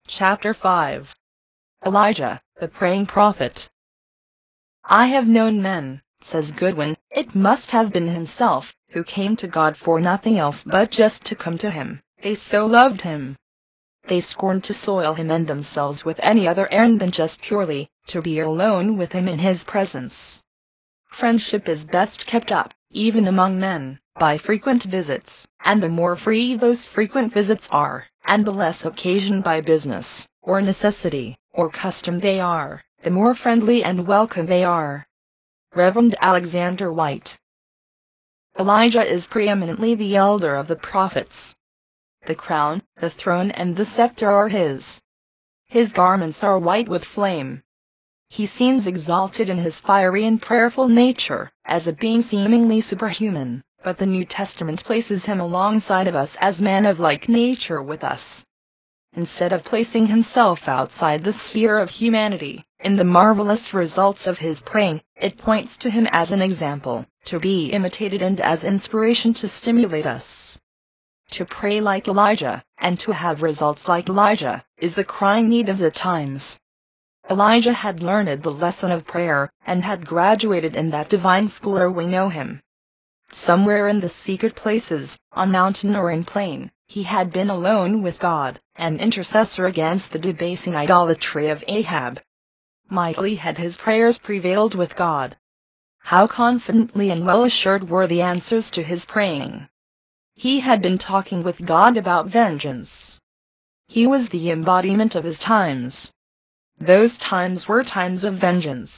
Chapter 5. Elijah, the Praying Prophet. I have known men, says Goodwin, it must have been himself, who came to God for nothing else but just to come to him. They so loved him. They scorned to soil him and themselves with any other errand than just purely to be alone with him in his presence. Friendship is best kept up, even among men, by frequent visits, and the more free those frequent visits are, and the less occasioned by business, or necessity, or custom they are, the more friendly and welcome they are. Reverend Alexander White. Elijah is preeminently the elder of the prophets. The crown, the throne and the scepter are his. His garments are white with flame. He seems exalted in his fiery and prayerful nature, as a being seemingly superhuman, but the New Testament places him alongside of us as man of like nature with us. Instead of placing himself outside the sphere of humanity, in the marvelous results of his praying, it points to him as an example, to be imitated and as inspiration to stimulate us. To pray like Elijah, and to have results like Elijah, is the crying need of the times. Elijah had learned the lesson of prayer, and had graduated in that divine school ere we know him. Somewhere in the secret places, on mountain or in plain, he had been alone with God, an intercessor against the debasing idolatry of Ahab. Mightily had his prayers prevailed with God. How confidently and well assured were the answers to his praying! He had been talking with God about vengeance. He was the embodiment of his times. Those times were times of vengeance.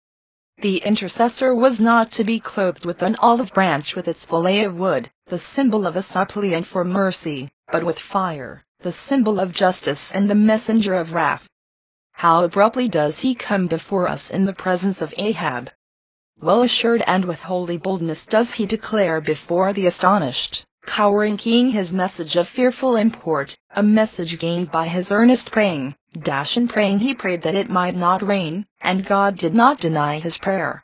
The intercessor was not to be clothed with an olive branch with its fillet of wood, the symbol of a suppliant for mercy, but with fire, the symbol of justice and the messenger of wrath. How abruptly does he come before us in the presence of Ahab! Well assured and with holy boldness does he declare before the astonished, cowering king his message of fearful import, a message gained by his earnest praying. In praying he prayed that it might not rain, and God did not deny his prayer.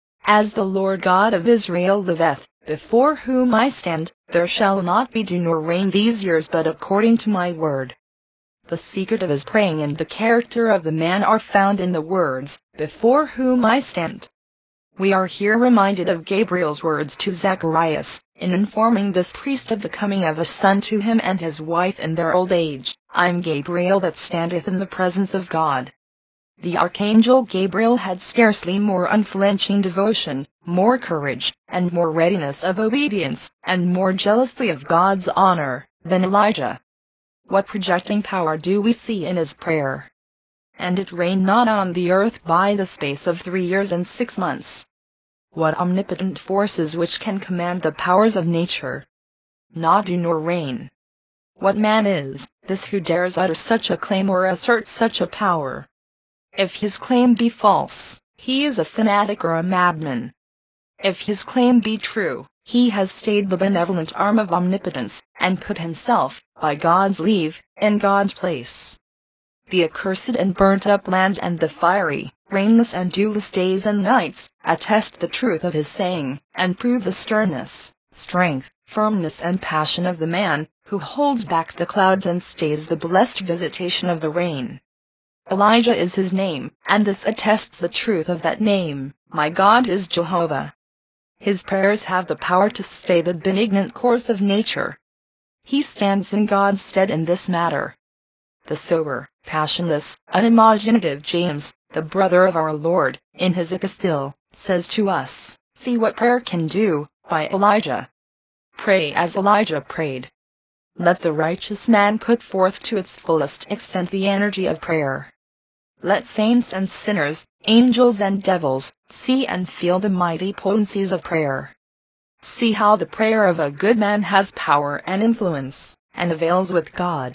As the Lord God of Israel liveth, before whom I stand, there shall not be dew nor rain these years but according to my word. The secret of his praying and the character of the man are found in the words, before whom I stand. We are here reminded of Gabriel's words to Zacharias, in informing this priest of the coming of a son to him and his wife in their old age. I am Gabriel that standeth in the presence of God. The archangel Gabriel had scarcely more unflinching devotion, more courage, and more readiness of obedience, and more jealousy of God's honor, than Elijah. What projecting power do we see in his prayer! And it rained not on the earth by the space of 3 years and 6 months. What omnipotent forces which can command the powers of nature! Not dew nor rain. What man is this who dares utter such a claim or assert such a power? If his claim be false, he is a fanatic or a madman. If his claim be true, he has stayed the benevolent arm of omnipotence, and put himself, by God's leave, in God's place. The accursed and burnt-up land and the fiery, rainless and dewless days and nights, attest the truth of his saying, and prove the sternness, strength, firmness and passion of the man, who holds back the clouds and stays the blessed visitation of the rain. Elijah is his name, and this attests the truth of that name. My God is Jehovah. His prayers have the power to stay the benignant course of nature. He stands in God's stead in this matter. The sober, passionless, unimaginative James, the brother of our Lord, in his epistle, says to us, see what prayer can do, by Elijah. Pray as Elijah prayed. Let the righteous man put forth to its fullest extent the energy of prayer. Let saints and sinners, angels and devils, see and feel the mighty potencies of prayer. See how the prayer of a good man has power and influence, and avails with God.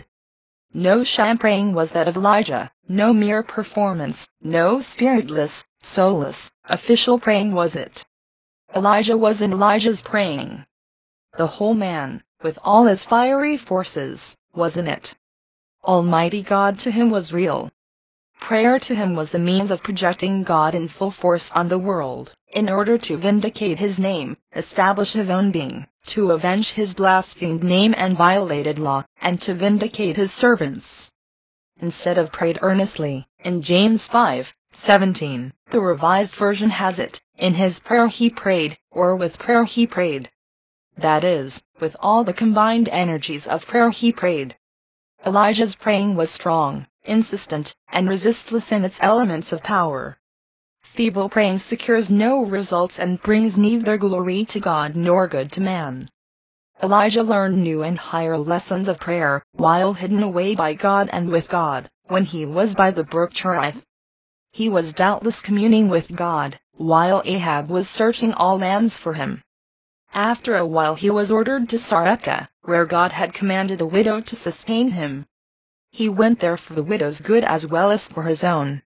No sham praying was that of Elijah, no mere performance, no spiritless, soulless, official praying was it. Elijah was in Elijah's praying. The whole man, with all his fiery forces, was in it. Almighty God to him was real. Prayer to him was the means of projecting God in full force on the world, in order to vindicate his name, establish his own being, to avenge his blasphemed name and violated law, and to vindicate his servants. instead of prayed earnestly, in James 5:17. The Revised Version has it, in his prayer he prayed, or with prayer he prayed. That is, with all the combined energies of prayer he prayed. Elijah's praying was strong, insistent, and resistless in its elements of power. Feeble praying secures no results and brings neither glory to God nor good to man. Elijah learned new and higher lessons of prayer, while hidden away by God and with God, when he was by the brook Cherith. He was doubtless communing with God, while Ahab was searching all lands for him. After a while he was ordered to Sarepta, where God had commanded a widow to sustain him. He went there for the widow's good as well as for his own.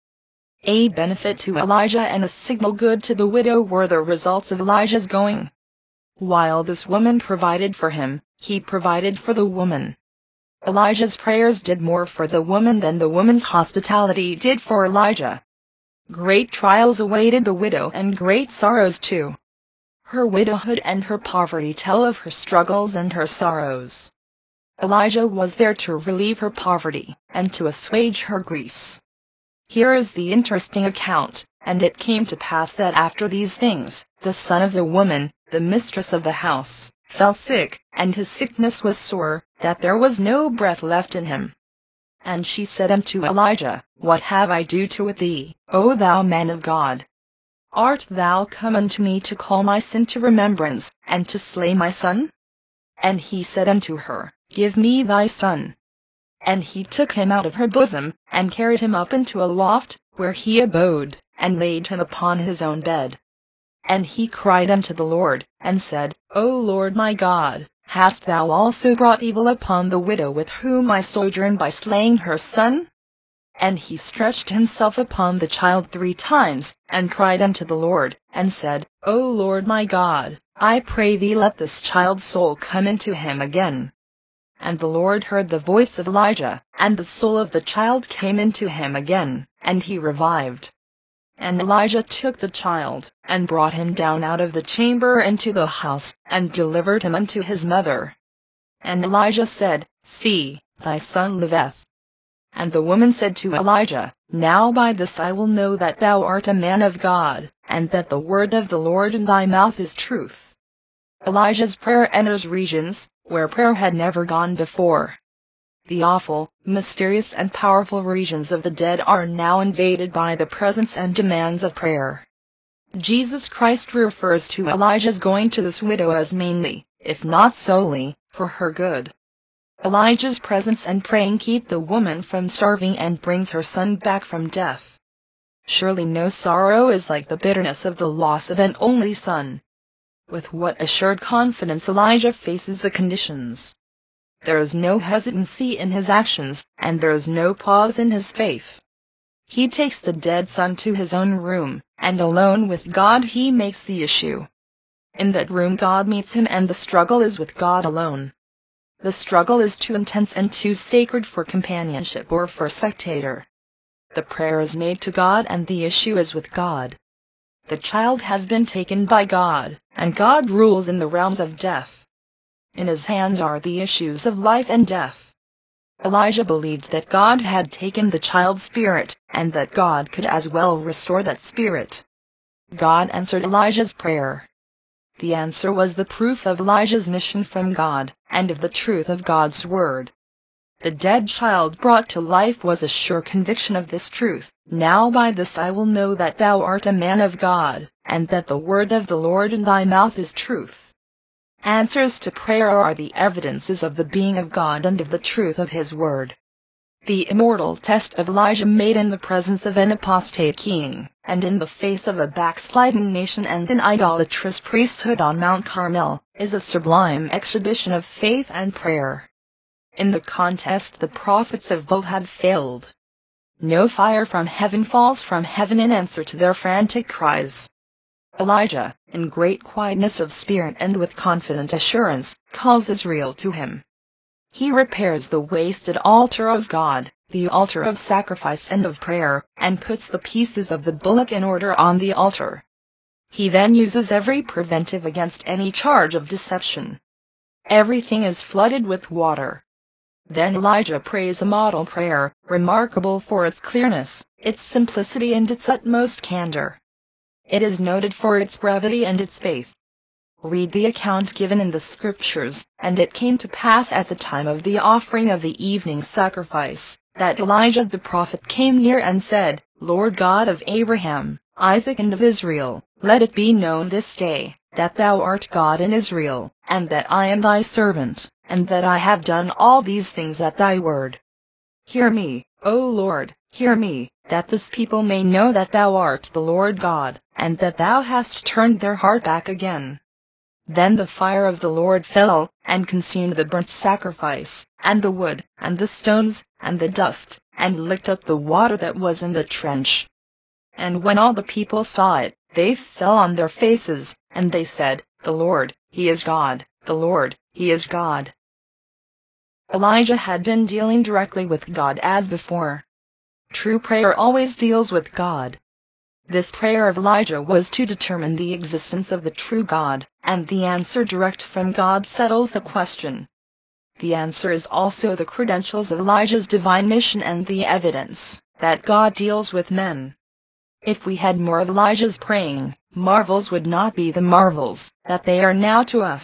A benefit to Elijah and a signal good to the widow were the results of Elijah's going. While this woman provided for him, he provided for the woman. Elijah's prayers did more for the woman than the woman's hospitality did for Elijah. Great trials awaited the widow and great sorrows too. Her widowhood and her poverty tell of her struggles and her sorrows. Elijah was there to relieve her poverty, and to assuage her griefs. Here is the interesting account. And it came to pass that after these things, the son of the woman, the mistress of the house, fell sick, and his sickness was sore, that there was no breath left in him. And she said unto Elijah, What have I to do with thee, O thou man of God? Art thou come unto me to call my sin to remembrance, and to slay my son? And he said unto her, Give me thy son. And he took him out of her bosom, and carried him up into a loft, where he abode, and laid him upon his own bed. And he cried unto the Lord, and said, O Lord my God, hast thou also brought evil upon the widow with whom I sojourn by slaying her son? And he stretched himself upon the child 3 times, and cried unto the Lord, and said, O Lord my God, I pray thee let this child's soul come into him again. And the Lord heard the voice of Elijah, and the soul of the child came into him again, and he revived. And Elijah took the child, and brought him down out of the chamber into the house, and delivered him unto his mother. And Elijah said, See, thy son liveth. And the woman said to Elijah, Now by this I will know that thou art a man of God, and that the word of the Lord in thy mouth is truth. Elijah's prayer enters regions where prayer had never gone before. The awful, mysterious and powerful regions of the dead are now invaded by the presence and demands of prayer. Jesus Christ refers to Elijah's going to this widow as mainly, if not solely, for her good. Elijah's presence and praying keep the woman from starving and brings her son back from death. Surely no sorrow is like the bitterness of the loss of an only son. With what assured confidence Elijah faces the conditions. There is no hesitancy in his actions, and there is no pause in his faith. He takes the dead son to his own room, and alone with God he makes the issue. In that room God meets him, and the struggle is with God alone. The struggle is too intense and too sacred for companionship or for spectator. The prayer is made to God, and the issue is with God. The child has been taken by God, and God rules in the realms of death. In his hands are the issues of life and death. Elijah believed that God had taken the child's spirit, and that God could as well restore that spirit. God answered Elijah's prayer. The answer was the proof of Elijah's mission from God, and of the truth of God's word. The dead child brought to life was a sure conviction of this truth. Now by this I will know that thou art a man of God, and that the word of the Lord in thy mouth is truth. Answers to prayer are the evidences of the being of God and of the truth of his word. The immortal test of Elijah made in the presence of an apostate king, and in the face of a backslidden nation and an idolatrous priesthood on Mount Carmel, is a sublime exhibition of faith and prayer. In the contest the prophets of Baal had failed. No fire from heaven falls from heaven in answer to their frantic cries. Elijah, in great quietness of spirit and with confident assurance, calls Israel to him. He repairs the wasted altar of God, the altar of sacrifice and of prayer, and puts the pieces of the bullock in order on the altar. He then uses every preventive against any charge of deception. Everything is flooded with water. Then Elijah prays a model prayer, remarkable for its clearness, its simplicity and its utmost candor. It is noted for its brevity and its faith. Read the account given in the Scriptures. And it came to pass at the time of the offering of the evening sacrifice, that Elijah the prophet came near and said, Lord God of Abraham, Isaac and of Israel, let it be known this day, that thou art God in Israel, and that I am thy servant, and that I have done all these things at thy word. Hear me, O Lord, hear me, that this people may know that thou art the Lord God, and that thou hast turned their heart back again. Then the fire of the Lord fell, and consumed the burnt sacrifice, and the wood, and the stones, and the dust, and licked up the water that was in the trench. And when all the people saw it, they fell on their faces, and they said, The Lord, He is God, the Lord, He is God. Elijah had been dealing directly with God as before. True prayer always deals with God. This prayer of Elijah was to determine the existence of the true God, and the answer direct from God settles the question. The answer is also the credentials of Elijah's divine mission and the evidence that God deals with men. If we had more of Elijah's praying, marvels would not be the marvels that they are now to us.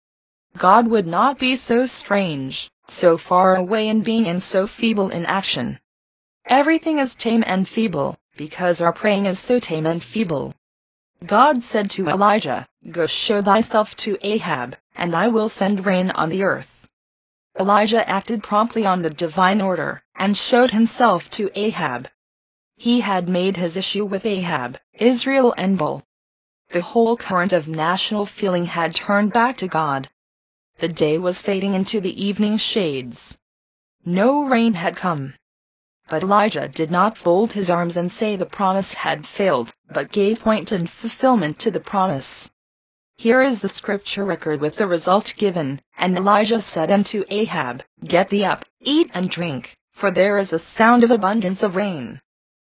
God would not be so strange, so far away in being and so feeble in action. Everything is tame and feeble, because our praying is so tame and feeble. God said to Elijah, Go show thyself to Ahab, and I will send rain on the earth. Elijah acted promptly on the divine order, and showed himself to Ahab. He had made his issue with Ahab, Israel and Baal. The whole current of national feeling had turned back to God. The day was fading into the evening shades. No rain had come. But Elijah did not fold his arms and say the promise had failed, but gave point and fulfillment to the promise. Here is the scripture record with the result given. And Elijah said unto Ahab, Get thee up, eat and drink, for there is a sound of abundance of rain.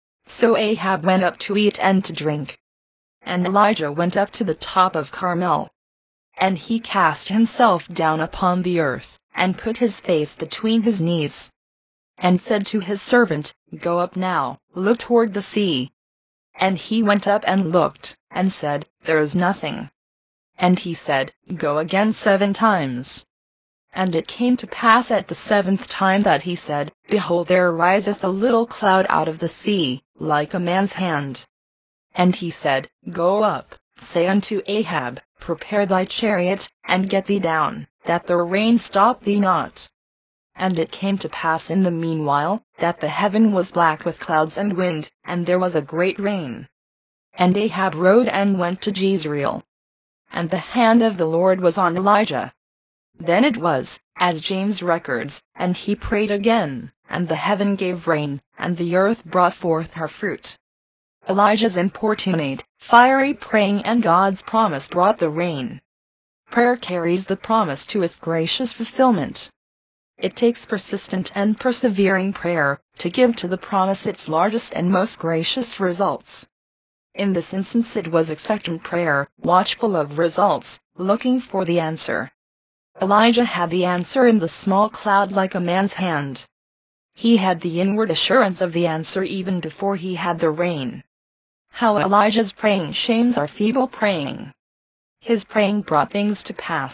So Ahab went up to eat and to drink. And Elijah went up to the top of Carmel. And he cast himself down upon the earth, and put his face between his knees, and said to his servant, Go up now, look toward the sea. And he went up and looked, and said, There is nothing. And he said, Go again 7 times. And it came to pass at the 7th time that he said, Behold, there riseth a little cloud out of the sea, like a man's hand. And he said, Go up, say unto Ahab, Prepare thy chariot, and get thee down, that the rain stop thee not. And it came to pass in the meanwhile, that the heaven was black with clouds and wind, and there was a great rain. And Ahab rode and went to Jezreel. And the hand of the Lord was on Elijah. Then it was, as James records, and he prayed again, and the heaven gave rain, and the earth brought forth her fruit. Elijah's importunate, fiery praying and God's promise brought the rain. Prayer carries the promise to its gracious fulfillment. It takes persistent and persevering prayer to give to the promise its largest and most gracious results. In this instance it was expectant prayer, watchful of results, looking for the answer. Elijah had the answer in the small cloud like a man's hand. He had the inward assurance of the answer even before he had the rain. How Elijah's praying shames our feeble praying. His praying brought things to pass.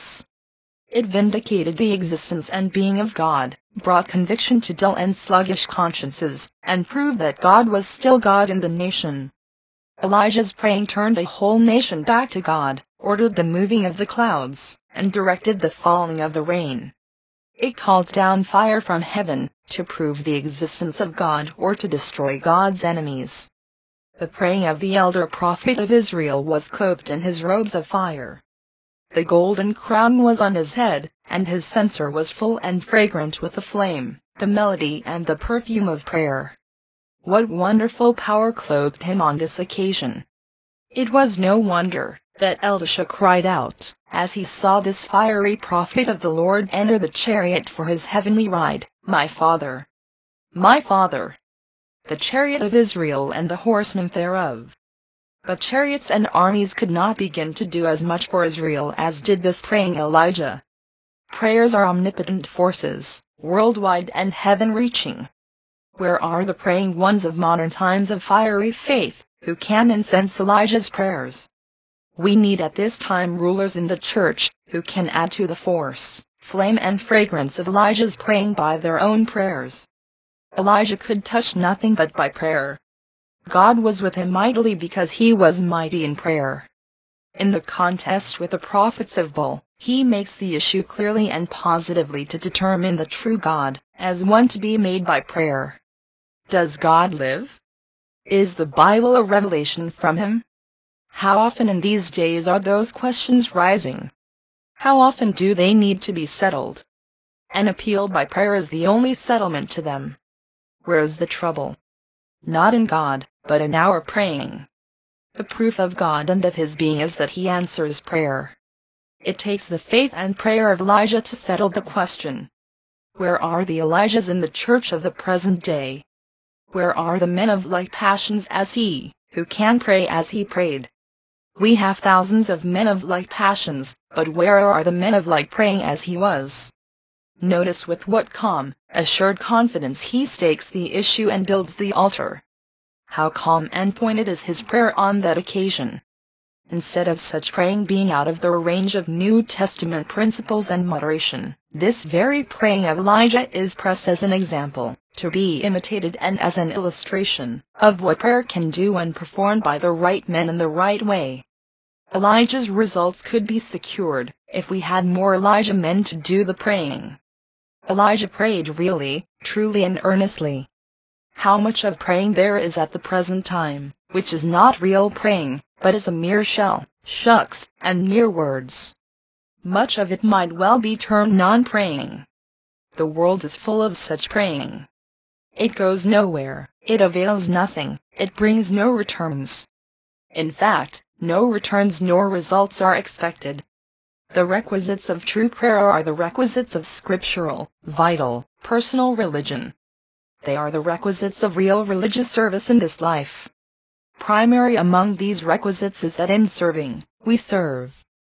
It vindicated the existence and being of God, brought conviction to dull and sluggish consciences, and proved that God was still God in the nation. Elijah's praying turned a whole nation back to God, ordered the moving of the clouds, and directed the falling of the rain. It called down fire from heaven, to prove the existence of God or to destroy God's enemies. The praying of the elder prophet of Israel was clothed in his robes of fire. The golden crown was on his head, and his censer was full and fragrant with the flame, the melody and the perfume of prayer. What wonderful power clothed him on this occasion! It was no wonder that Elisha cried out, as he saw this fiery prophet of the Lord enter the chariot for his heavenly ride, My Father! My Father! The chariot of Israel and the horsemen thereof. But chariots and armies could not begin to do as much for Israel as did this praying Elijah. Prayers are omnipotent forces, worldwide and heaven-reaching. Where are the praying ones of modern times of fiery faith, who can incense Elijah's prayers? We need at this time rulers in the church, who can add to the force, flame and fragrance of Elijah's praying by their own prayers. Elijah could touch nothing but by prayer. God was with him mightily because he was mighty in prayer. In the contest with the prophets of Baal, he makes the issue clearly and positively to determine the true God, as one to be made by prayer. Does God live? Is the Bible a revelation from him? How often in these days are those questions rising? How often do they need to be settled? An appeal by prayer is the only settlement to them. Where is the trouble? Not in God, but in our praying. The proof of God and of his being is that he answers prayer. It takes the faith and prayer of Elijah to settle the question. Where are the Elijahs in the church of the present day? Where are the men of like passions as he, who can pray as he prayed? We have thousands of men of like passions, but where are the men of like praying as he was? Notice with what calm, assured confidence he stakes the issue and builds the altar. How calm and pointed is his prayer on that occasion. Instead of such praying being out of the range of New Testament principles and moderation, this very praying of Elijah is pressed as an example, to be imitated and as an illustration of what prayer can do when performed by the right men in the right way. Elijah's results could be secured if we had more Elijah men to do the praying. Elijah prayed really, truly and earnestly. How much of praying there is at the present time, which is not real praying, but is a mere shell, shucks, and mere words? Much of it might well be termed non-praying. The world is full of such praying. It goes nowhere, it avails nothing, it brings no returns. In fact, no returns nor results are expected. The requisites of true prayer are the requisites of scriptural, vital, personal religion. They are the requisites of real religious service in this life. Primary among these requisites is that in serving, we serve.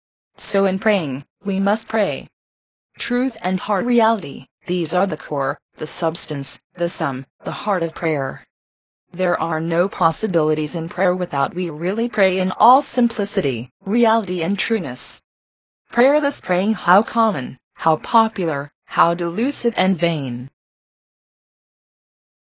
So in praying, we must pray. Truth and heart reality, these are the core, the substance, the sum, the heart of prayer. There are no possibilities in prayer without we really pray in all simplicity, reality and trueness. Prayerless praying, how common, how popular, how delusive and vain.